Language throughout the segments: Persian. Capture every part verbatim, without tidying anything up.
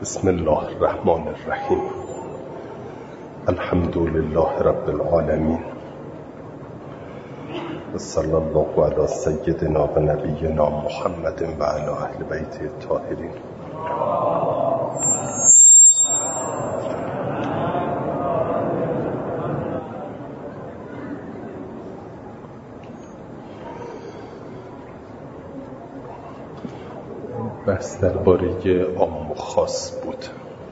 بسم الله الرحمن الرحیم. الحمد لله رب العالمین و صلی الله علی سیدنا و نبینا محمد و علی اهل بیت الطاهرین. بحث درباره عام و خاص بود.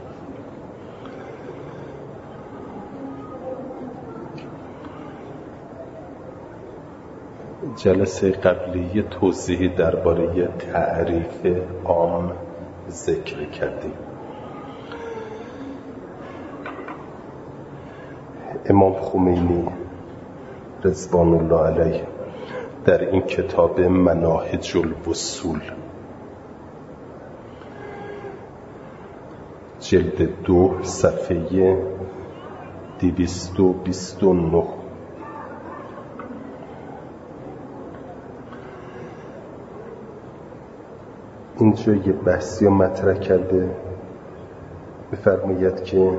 جلسه قبلی توضیحی درباره تعریف عام ذکر کردیم. امام خمینی رضوان الله علیه در این کتاب مناهج الوصول جلد دو صفحه دویست و بیست و نه اینجا یه بحثی رو مطرح کرده. بفرماید که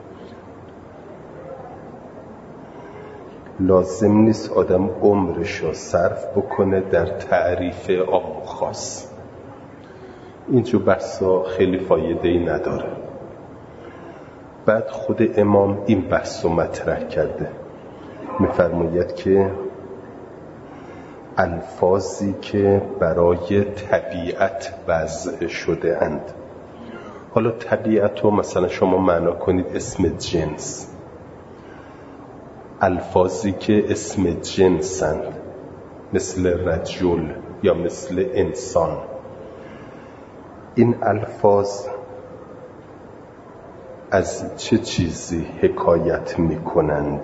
لازم نیست آدم عمرش رو صرف بکنه در تعریف عام و خاص. اینجا بحثا خیلی فایده‌ای نداره. بعد خود امام این بحث رو مطرح کرده، می‌فرماید که الفاظی که برای طبیعت وضع شده اند. حالا طبیعت رو مثلا شما معنا کنید اسم جنس، الفاظی که اسم جنسند مثل رجل یا مثل انسان، این الفاظ از چه چیزی حکایت می‌کنند؟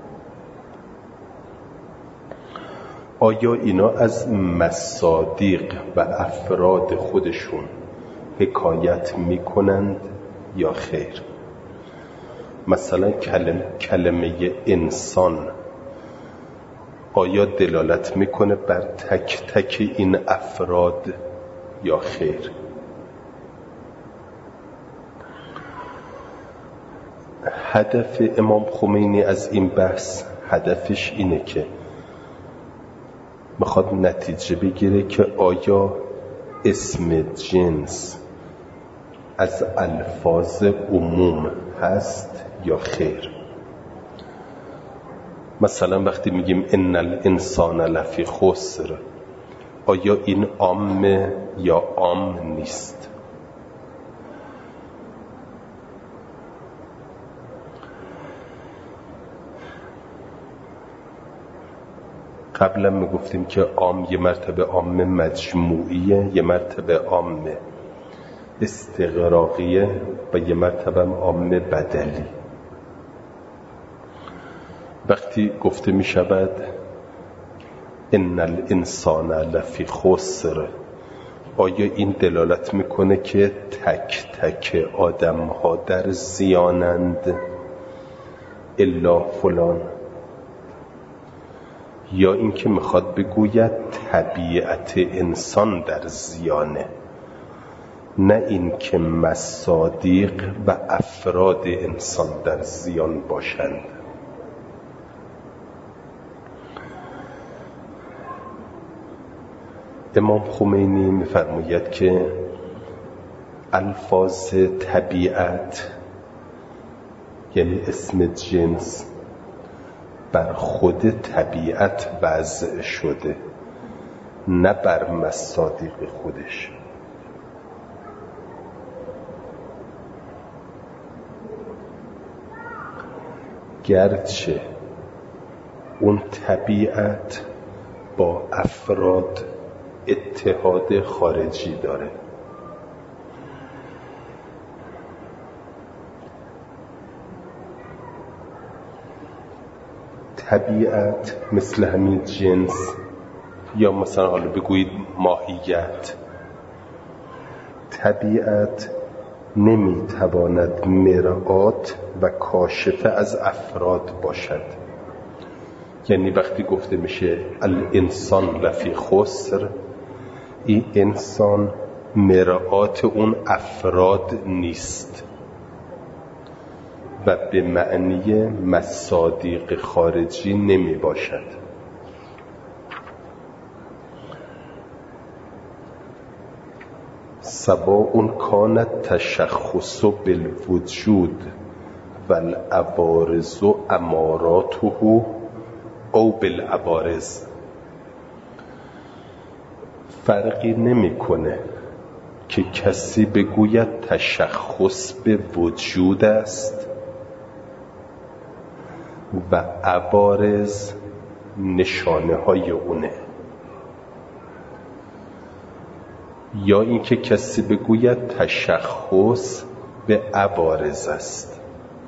آیا اینا از مصادیق و افراد خودشون حکایت می‌کنند یا خیر؟ مثلا کلمه, کلمه انسان آیا دلالت می‌کنه بر تک تک این افراد یا خیر؟ هدف امام خمینی از این بحث، هدفش اینه که میخواد نتیجه بگیره که آیا اسم جنس از الفاظ عموم هست یا خیر. مثلا وقتی میگیم ان الانسان لفی خسر، آیا این عامه یا عام نیست؟ قبلا میگفتیم که عام یه مرتبه عام مجموعیه، یه مرتبه عام استغراقیه و یه مرتبه عام بدلی. وقتی گفته میشود ان الانسان لفی خسر، آیا این دلالت میکنه که تک تک آدم ها در زیانند الا فلان، یا اینکه میخواد بگوید طبیعت انسان در زیانه، نه اینکه مصادیق و افراد انسان در زیان باشند؟ امام خمینی میفرماید که الفاظ طبیعت یعنی اسم جنس بر خود طبیعت وضع شده، نه بر مصادیق خودش. گرچه اون طبیعت با افراد اتحاد خارجی داره، طبیعت مثل همین جنس یا مثلا حالا بگویید ماهیت، طبیعت نمیتواند مرآت و کاشفه از افراد باشد. یعنی وقتی گفته میشه الانسان لفی خسر، این انسان مرآت اون افراد نیست و به معنی مصادیق خارجی نمی باشد. سواء کانت تشخص بالوجود والعوارض اماراته او بالعوارض. فرقی نمیکنه که کسی بگوید تشخص به وجود است و عوارض نشانه های اونه، یا اینکه کسی بگوید تشخص به عوارض است.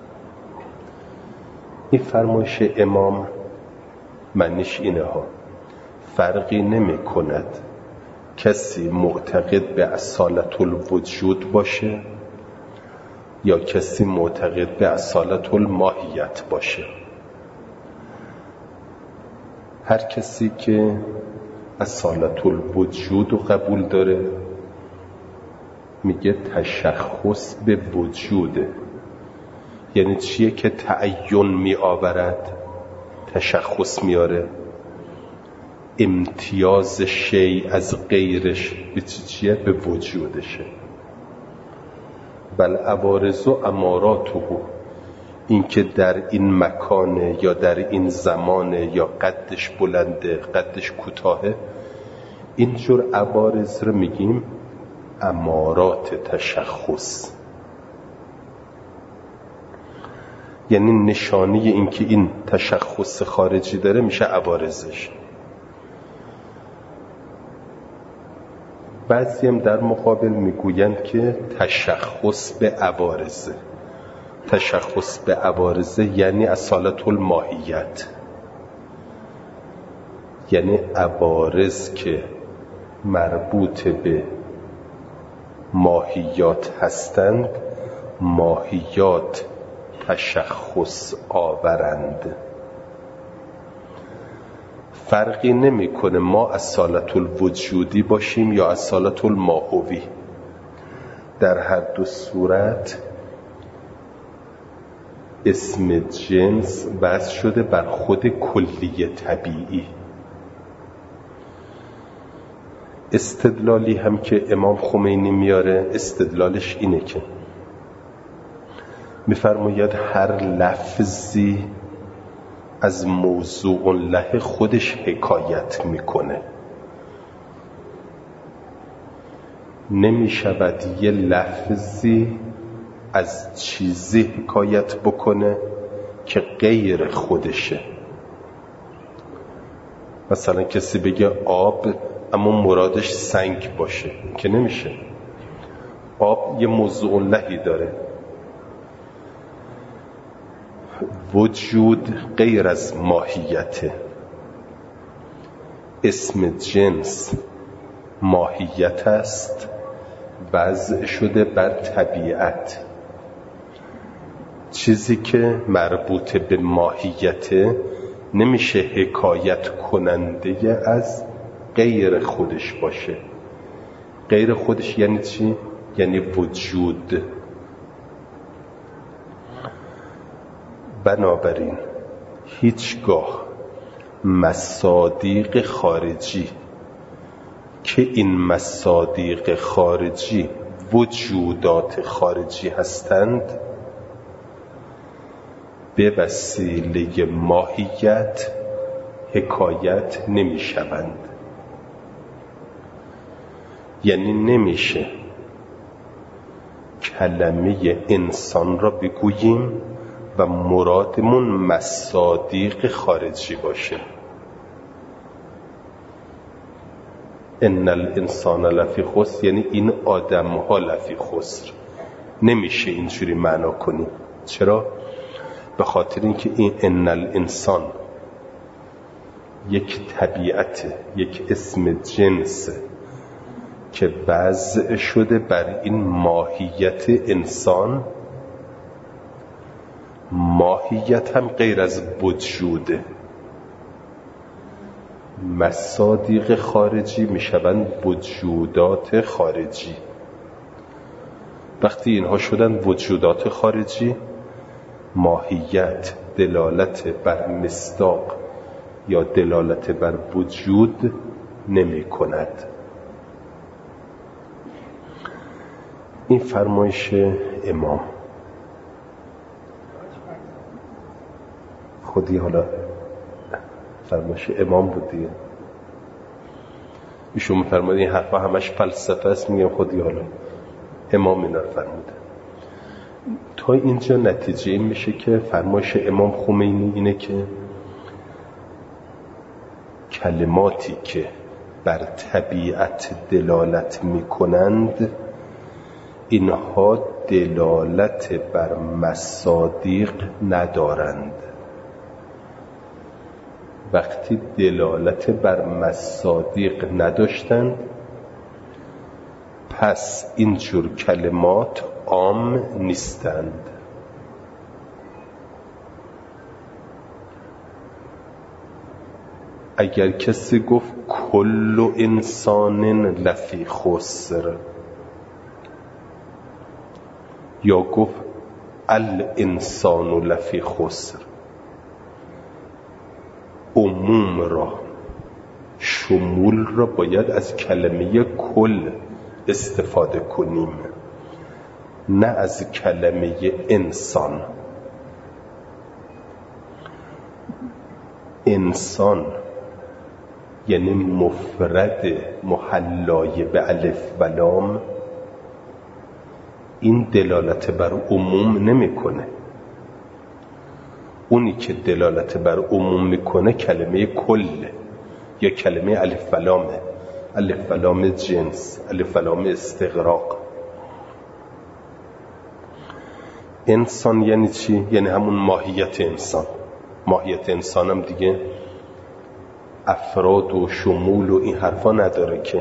این فرمایش امام معنیش اینه ها، فرقی نمی کند کسی معتقد به اصالت الوجود باشه یا کسی معتقد به اصالت الماهیت باشه. هر کسی که اصالت الوجود رو قبول داره میگه تشخص به وجوده. یعنی چیه که تعین می آورد، تشخص میاره، امتیاز شی از غیرش به چیه؟ به وجودشه. بل عوارض و اماراته، این که در این مکانه یا در این زمانه یا قدش بلنده قدش کوتاهه، اینجور عوارض رو میگیم امارات تشخص، یعنی نشانه این که این تشخص خارجی داره میشه عوارضش. بعضی هم در مقابل میگویند که تشخص به عوارضه. تشخص به عوارضه یعنی اصالت الماهیت، یعنی عوارض که مربوط به ماهیات هستند، ماهیات تشخص آورند. فرقی نمیکنه ما اصالت الوجودی باشیم یا اصالت الماهوی، در هر دو صورت اسم جنس وضع شده بر خود کلی طبیعی. استدلالی هم که امام خمینی میاره، استدلالش اینه که میفرماید هر لفظی از موضوع له خودش حکایت میکنه. نمیشود یه لفظی از چیزی حکایت بکنه که غیر خودشه. مثلا کسی بگه آب اما مرادش سنگ باشه که نمیشه. آب یه موضوع لهی داره. وجود غیر از ماهیته. اسم جنس ماهیت است، وضع شده بر طبیعت. چیزی که مربوط به ماهیته نمیشه حکایت کننده از غیر خودش باشه. غیر خودش یعنی چی؟ یعنی وجود. بنابراین هیچگاه مصادیق خارجی که این مصادیق خارجی وجودات خارجی هستند به وسیله ماهیت حکایت نمی شوند. یعنی نمیشه کلمه انسان را بگوییم و مرادمون مصادیق خارجی باشه. ان الانسان لفی خسر، یعنی این آدم ها لفی خسر. نمیشه اینجوری معنا کنیم. چرا؟ به خاطر اینکه این ان الانسان یک طبیعت، یک اسم جنس که وضع شده بر این ماهیت انسان. ماهیت هم غیر از وجوده. مصادیق خارجی میشوند وجودات خارجی. وقتی اینها شدن وجودات خارجی، ماهیت دلالت بر مصداق یا دلالت بر وجود نمی کند. این فرمایش امام. خودی حالا فرمایش امام بودی، ایشون می‌فرماید این حرفا همش فلسفه است. میگم خودی حالا امام اینا رو فرموده. تا اینجا نتیجه این میشه که فرمایش امام خمینی اینه که کلماتی که بر طبیعت دلالت میکنند اینها دلالت بر مصادیق ندارند. وقتی دلالت بر مصادیق نداشتند، پس اینجور کلمات عام نیستند. اگر کسی گفت کل انسان لفی خسر یا گفت الانسان لفی خسر، عموم را، شمول را باید از کلمه کل استفاده کنیم، نه از کلمه انسان. انسان یعنی مفرد محلای به الف و لام، این دلالت بر عموم نمیکنه. اونی که دلالت بر عموم میکنه کلمه کل یا کلمه الف و لامه. الف و لام جنس، الف و لام استغراق. انسان یعنی چی؟ یعنی همون ماهیت انسان. ماهیت انسان هم دیگه افراد و شمول و این حرفا نداره که.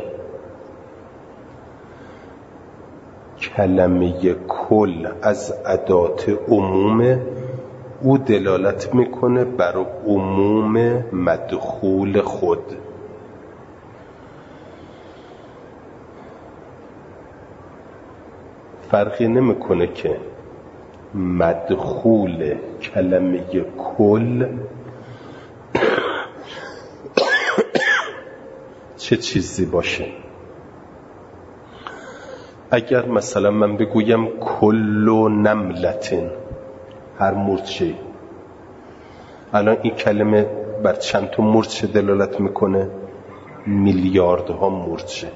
کلمه کل از ادات عموم، او دلالت میکنه بر عموم مدخول خود. فرقی نمیکنه که مدخول کلمه کل چه چیزی باشه. اگر مثلا من بگویم کل نملتن، هر مورچه، الان این کلمه بر چند تا مورچه دلالت میکنه؟ میلیاردها مورچه.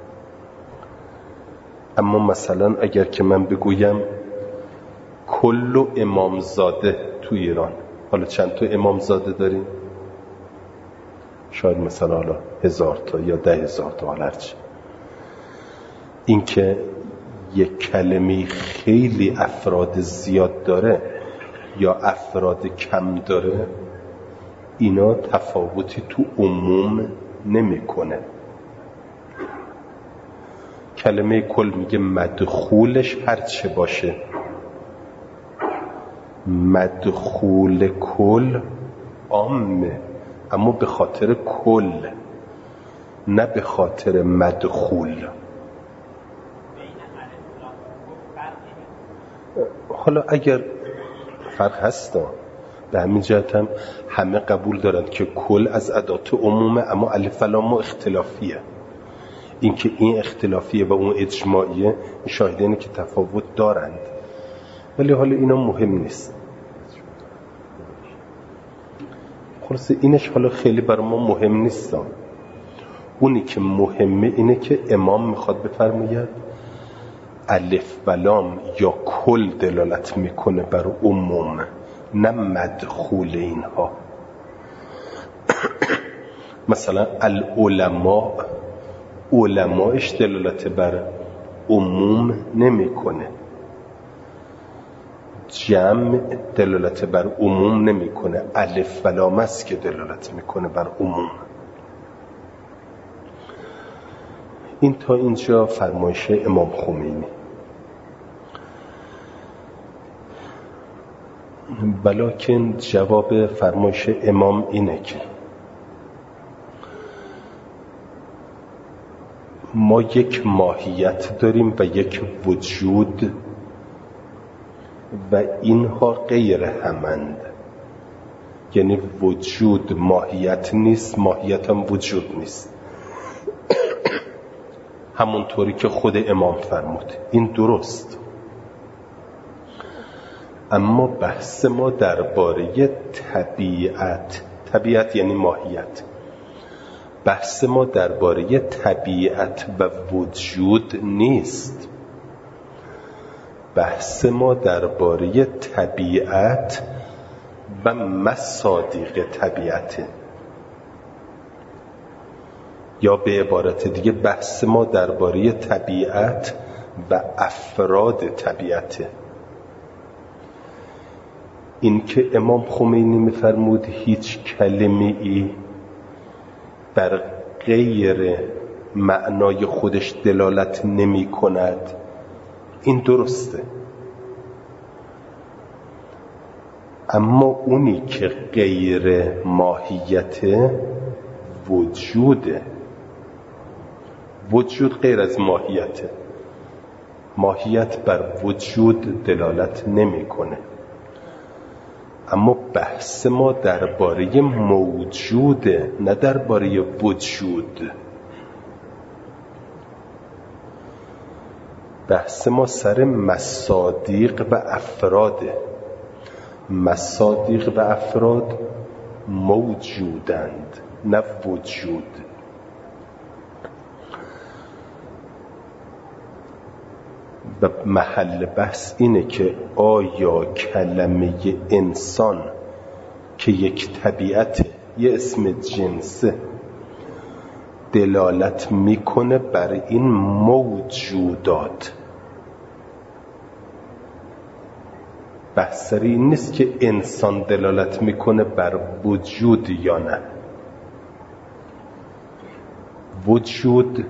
اما مثلا اگر که من بگویم کل امامزاده تو ایران، حالا چند تا امامزاده داریم؟ شاید مثلا حالا هزار تا یا ده هزار تا، حالا هرچی. این که یک کلمه خیلی افراد زیاد داره یا افراد کم داره، اینا تفاوتی تو عموم نمیکنه. کلمه کل میگه مدخولش هر چه باشه، مدخول کل عامه، اما به خاطر کل، نه به خاطر مدخول. حالا اگر فرق هستا، به همین جهت هم همه قبول دارند که کل از ادات عمومه، اما الف و لام اختلافیه. این که این اختلافیه و اون اجماعیه، شاهدینه که تفاوت دارند، ولی حالا اینا مهم نیست. خلاصه اینش حالا خیلی برای ما مهم نیست. اونی که مهمه اینه که امام میخواد بفرماید الف و لام یا کل دلالت میکنه بر عموم، نه مدخول اینها. مثلا العلماء، علماءش دلالت بر عموم نمیکنه. جمع دلالت بر عموم نمیکنه، الف و لام است که دلالت میکنه بر عموم. این تا اینجا فرمایش امام خمینی. بلکن جواب فرمایش امام اینه که ما یک ماهیت داریم و یک وجود و اینها غیر همند. یعنی وجود ماهیت نیست، ماهیت هم وجود نیست. همونطوری که خود امام فرمود این درست. اما بحث ما درباره طبیعت، طبیعت یعنی ماهیت، بحث ما درباره طبیعت و وجود نیست. بحث ما درباره طبیعت و مصادیق طبیعته، یا به عبارت دیگه بحث ما درباره طبیعت و افراد طبیعته. این که امام خمینی میفرمود هیچ کلمه ای بر غیر معنای خودش دلالت نمی کند، این درسته. اما اونی که غیر ماهیت وجوده، وجود غیر از ماهیته، ماهیت بر وجود دلالت نمی کنه. اما بحث ما درباره موجوده، نه درباره وجود. بحث ما سر مصادیق و افراده. مصادیق و افراد موجودند، نه وجود. و محل بحث اینه که آیا کلمه انسان که یک طبیعت، یه اسم جنسه، دلالت میکنه بر این موجودات. بحث این نیست که انسان دلالت میکنه بر وجود یا نه. وجود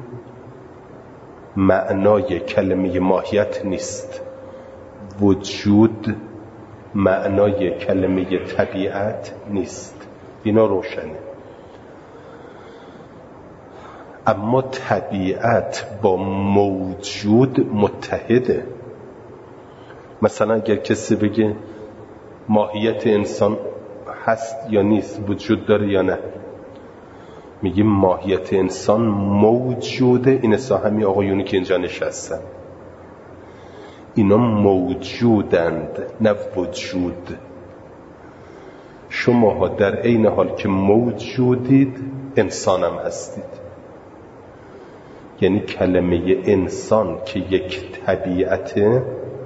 معنای کلمه ماهیت نیست، وجود معنای کلمه طبیعت نیست. اینا روشنه. اما طبیعت با موجود متحده. مثلا اگر کسی بگه ماهیت انسان هست یا نیست، وجود داره یا نه، میگیم ماهیت انسان موجوده. این اصلا همین آقایونی که اینجا نشستن، اینا موجودند نه وجود. شماها در عین حال که موجودید انسانم هستید. یعنی کلمه انسان که یک طبیعته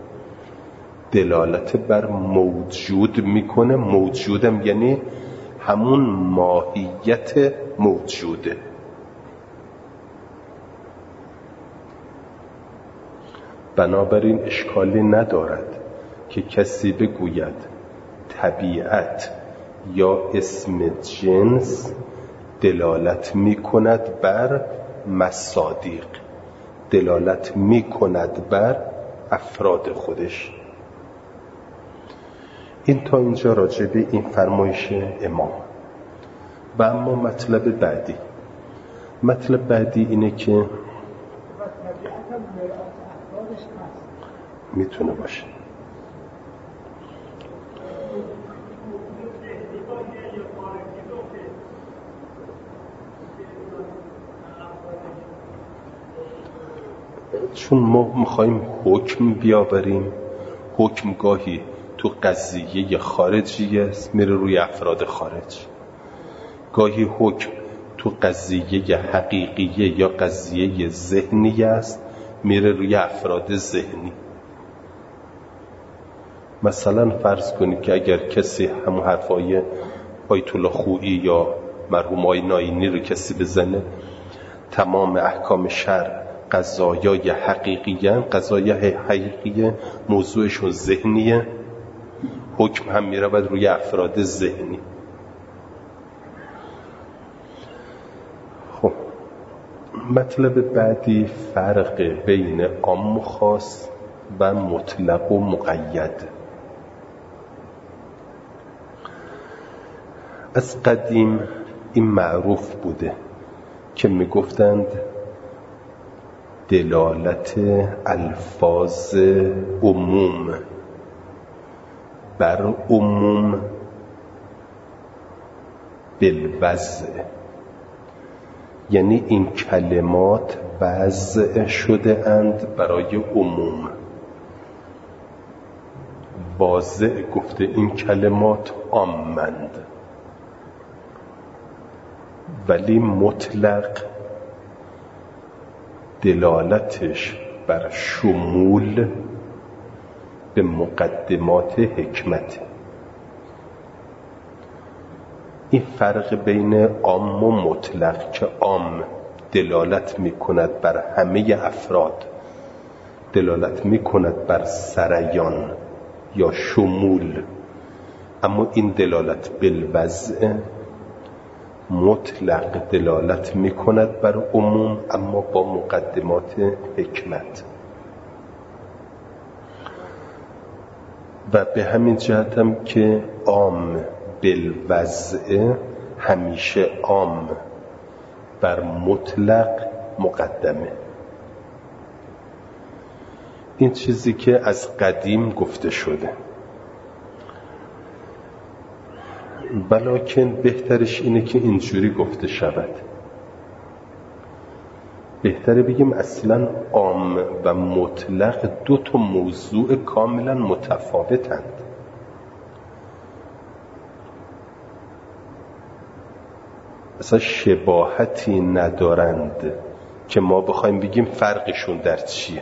دلالت بر موجود میکنه. موجودم یعنی همون ماهیت موجوده. بنابراین اشکالی ندارد که کسی بگوید طبیعت یا اسم جنس دلالت میکند بر مصادیق، دلالت میکند بر افراد خودش. این تا اینجا راجع به این فرمایش امام. و اما مطلب بعدی، مطلب بعدی اینه که میتونه باشه. چون ما میخوایم حکم بیاوریم، حکم گاهی تو قضیه خارجی است میره روی افراد خارج، گاهی حکم تو قضیه حقیقیه یا قضیه ذهنی است میره روی افراد ذهنی. مثلا فرض کنید که اگر کسی همون حرفای آیت الله خویی یا مرحوم آقای ناینی رو کسی بزنه، تمام احکام شرع قضایای حقیقیه، قضایای حقیقیه موضوعشون ذهنیه، حکم هم میره باید روی افراد ذهنی. خب مطلب بعدی فرق بین عام و خاص و مطلق و مقید. از قدیم این معروف بوده که میگفتند دلالت الفاظ عموم بر عموم بالوضع، یعنی این کلمات وضع شده اند برای عموم. واضع گفته این کلمات عامند، ولی مطلق دلالتش بر شمول به مقدمات حکمت. این فرق بین عام و مطلق که عام دلالت می کند بر همه افراد، دلالت می کند بر سریان یا شمول، اما این دلالت بالوضع مطلق دلالت می کند بر عموم اما با مقدمات حکمت. و به همین جهت هم که عام بالوضع همیشه عام بر مطلق مقدمه. این چیزی که از قدیم گفته شده، ولیکن بهترش اینه که اینجوری گفته شود. بهتره بگیم اصلا عام و مطلق دو تا موضوع کاملا متفاوتند. اصلا شباهتی ندارند که ما بخوایم بگیم فرقشون در چیه.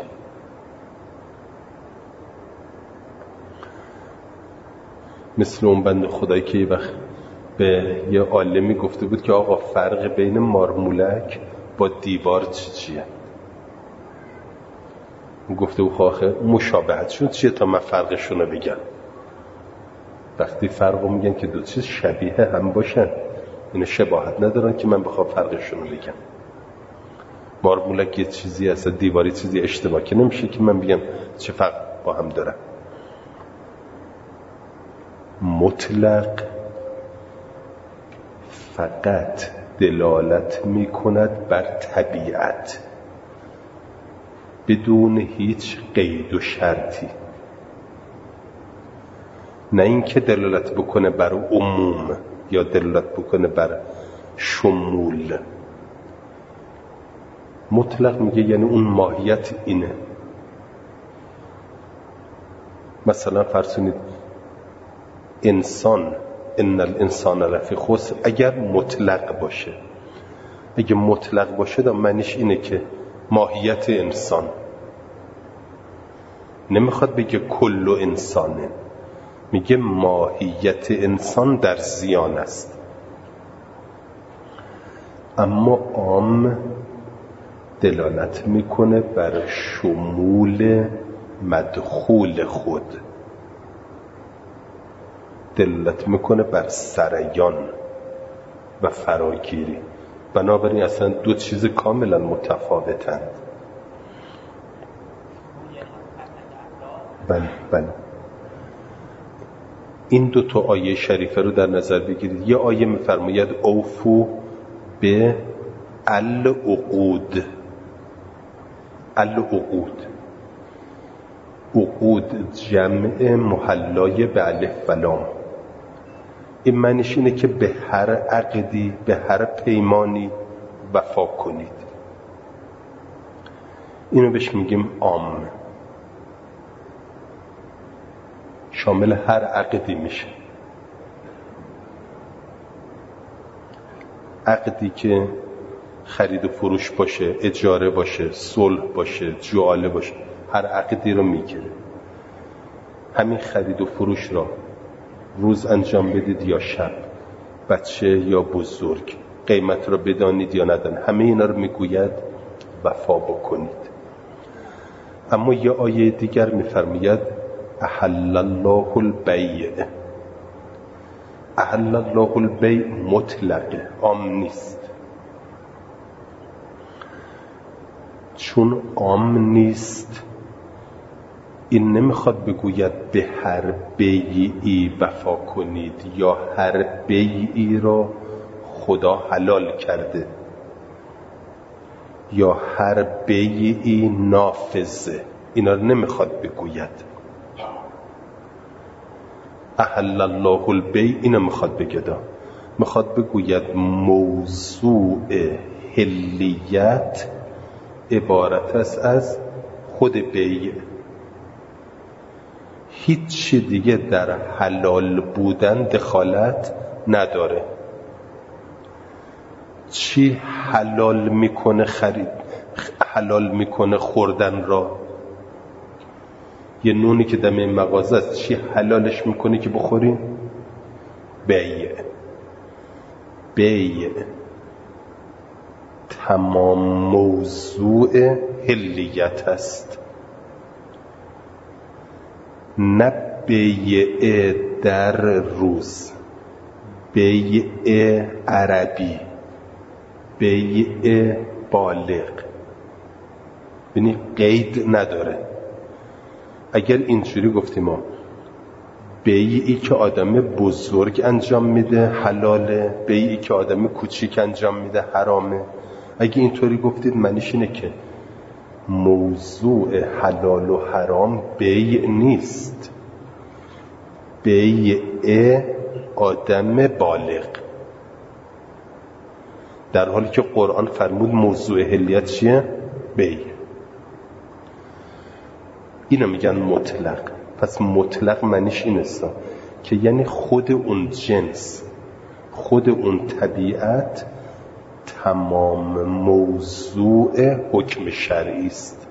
مثل اون بنده خدایی که یه وقت به یه عالمی گفته بود که آقا فرق بین مارمولک با دیوار چیه؟ گفته بود آخه مشابهتشون چیه تا من فرقشون رو بگم. وقتی فرق رو میگن که دو چیز شبیه هم باشن، این شباهت ندارن که من بخوام فرقشون رو بگم. مارمولک یه چیزی هست، دیواری چیزی اشتباه که نمیشه که من بگم چه فرق با هم دارن. مطلق فقط دلالت می کند بر طبیعت بدون هیچ قید و شرطی، نه اینکه دلالت بکنه بر عموم یا دلالت بکنه بر شمول. مطلق میگه یعنی اون ماهیت اینه. مثلا فرض کنید انسان، ان الانسان لفی خسر، اگر مطلق باشه، اگه مطلق باشه دا معنیش اینه که ماهیت انسان، نمیخواد بگه کل انسانه، میگه ماهیت انسان در زیان است. اما عام دلالت میکنه بر شمول مدخول خود، دلالت میکنه بر سریان و فراگیری. بنابراین اصلا دو چیز کاملا متفاوتند. بله بله. این دو تا آیه شریفه رو در نظر بگیرید. یه آیه میفرماید اوفو به العقود. العقود، عقود جمع محلای به الف و لام. این معنیش اینه که به هر عقدی، به هر پیمانی وفا کنید. اینو بهش میگیم عام، شامل هر عقدی میشه. عقدی که خرید و فروش باشه، اجاره باشه، صلح باشه، جعاله باشه، هر عقدی رو میگیره. همین خرید و فروش را روز انجام بدید یا شب، بچه یا بزرگ، قیمت را بدانید یا ندانید، همه اینا رو میگوید وفا بکنید. اما یه آیه دیگر میفرماید احل الله البیع. احل الله البیع مطلقه، عام نیست. چون عام نیست، این نمیخواد بگوید به هر بیعی وفا کنید یا هر بیعی را خدا حلال کرده یا هر بیعی نافذه، اینا رو نمیخواد بگوید. احل الله البیع اینو میخواد بگه، میخواد بگوید موضوع حلیت عبارت است از خود بیع، هیچ چی دیگه در حلال بودن دخالت نداره. چی حلال میکنه خرید حلال میکنه خوردن را؟ یه نونی که دم این مغازه است چی حلالش میکنه که بخوریم؟ بیع. بیع تمام موضوع حلیت است، نه بیع در روز، بیع عربی، بیع بالغ، یعنی قید نداره. اگر اینجوری گفتیم ما بیعی که آدم بزرگ انجام میده حلاله، بیعی که آدم کوچیک انجام میده حرامه، اگه اینطوری گفتید معنیش اینه که موضوع حلال و حرام بیع نیست، بیع آدم بالغ، در حالی که قرآن فرمود موضوع حلیت چیه؟ بیع. اینو میگن مطلق. پس مطلق معنیش این است که یعنی خود اون جنس، خود اون طبیعت تمام موضوع حکم شرعی است.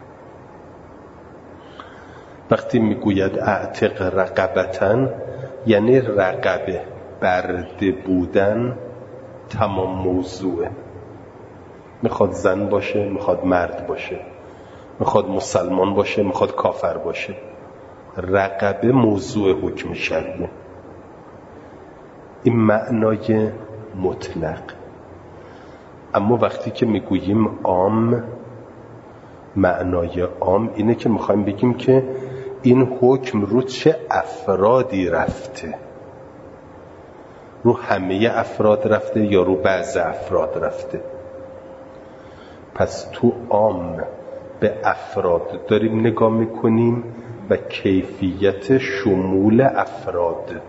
وقتی میگوید اعتق رقبتن یعنی رقبه برده بودن تمام موضوعه، میخواد زن باشه، میخواد مرد باشه، میخواد مسلمان باشه، میخواد کافر باشه، رقبه موضوع حکم شرعیه. این معنای مطلق. اما وقتی که میگوییم عام، معنای عام اینه که میخوایم بگیم که این حکم رو چه افرادی رفته، رو همه افراد رفته یا رو بعض افراد رفته. پس تو عام به افراد داریم نگاه میکنیم و کیفیت شمول افراد،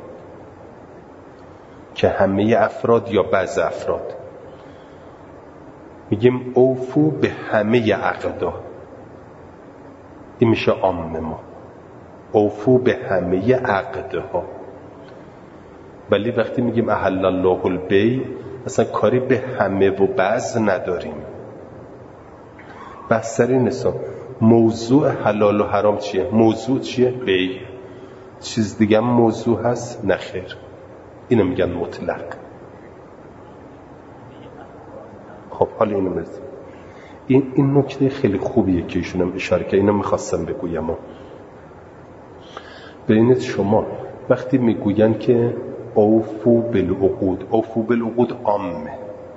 که همه افراد یا بعض افراد. میگیم اوفو به همه عقدا، این میشه عام ما، اوفو به همه عقدها. ولی وقتی میگیم احل الله البیع اصلا کاری به همه و بعض نداریم. بحث سر این است موضوع حلال و حرام چیه؟ موضوع چیه؟ بیع. چیز دیگه موضوع هست؟ نخیر. اینو میگن مطلق. خب حالا اینو مرزیم. این این نکته خیلی خوبیه که ایشون هم اشاره کرد، اینو میخواستم بگویم. ببینید شما وقتی میگوین که اوفو بالعقود، اوفو بالعقود عامه،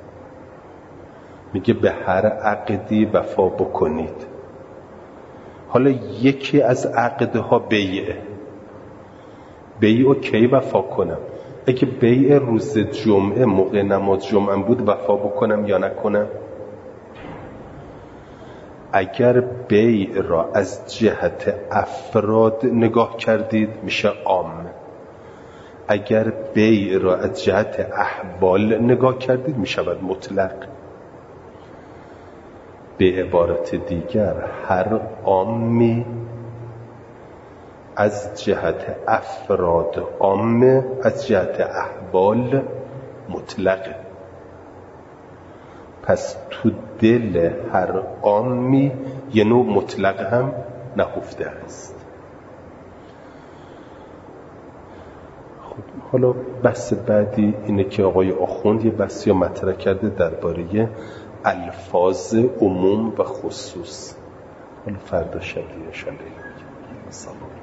میگه به هر عقدی وفا بکنید. حالا یکی از عقدها بیعه، بیعو کی وفا کنم؟ اگه بیع روز جمعه موقع نماز جمعه بود وفا بکنم یا نکنم؟ اگر بیع را از جهت افراد نگاه کردید میشه عام، اگر بیع را از جهت احوال نگاه کردید میشود مطلق. به عبارت دیگر هر عامی از جهت افراد عامه، از جهت احوال مطلقه. پس تو دل هر عامی یه نوع مطلق هم نهفته است. خب حالا بحث بعدی اینه که آقای آخوند یه بحثی مطرح کرده درباره الفاظ عموم و خصوص. حالا فردا شب ان شاء الله.